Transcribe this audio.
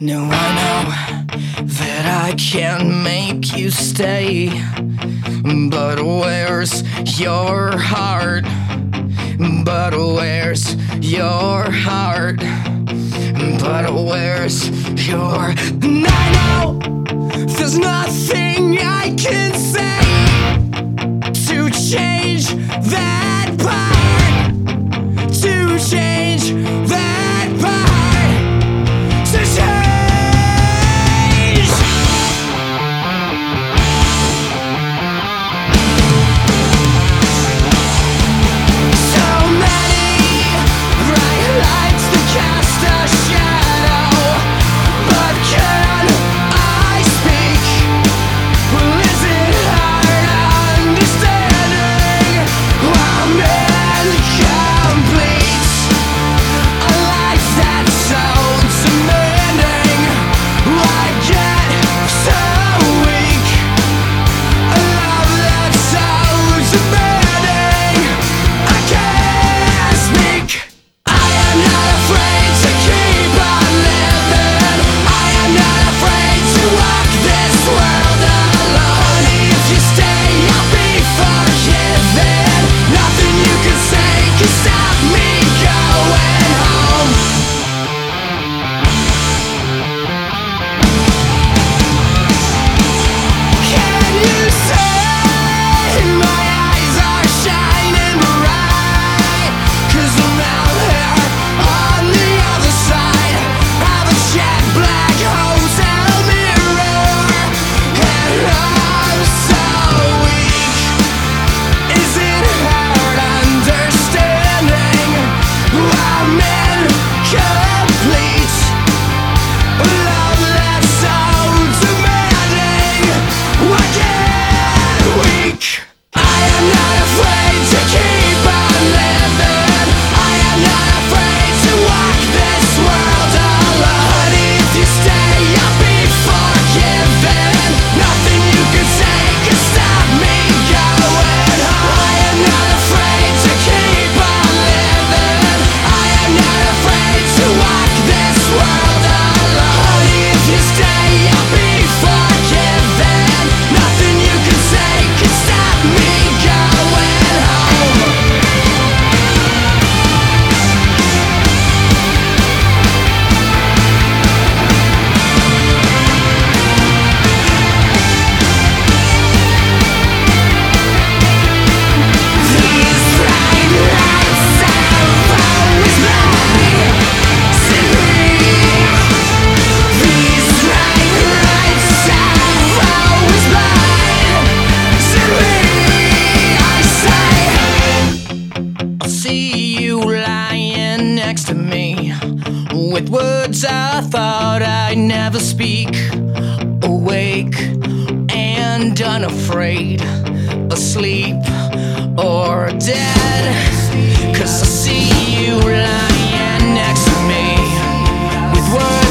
No, I know that I can't make you stay, but where's your heart? But where's your heart? But where's your... And I know there's nothing I can say to change that part, to change that part, to change. So many bright lights that cast a shadow, but can I speak? Well, is it hard understanding why men complete a life that's so demanding? Why get so weak? A love that's so demanding. I can't speak. I am not afraid to keep on living. I am not afraid to walk this world alone. If you stay, I'll be forgiven. Nothing you can say can stop me going home. Can you see my eyes are shining bright? 'Cause I'm out here on the other side of a jet black hotel mirror, and I'm so weak. Is it hard understanding why men complete a love that's so demanding? Why get weak? I am not afraid to keep on living. I am not afraid to walk this world alone. If you stay, I'll be forgiven. Nothing you can say can stop me going home. I am not afraid to keep on living. I am not afraid to walk this world alone. If you stay, I'll be forgiven. Nothing you can say can stop me going home. These bright lights have always blinded me. These bright lights have always blinded me. I say, I'll see you lying next to me, with words I thought I'd never speak, awake and unafraid, asleep or dead. 'Cause I see you lying next to me, with words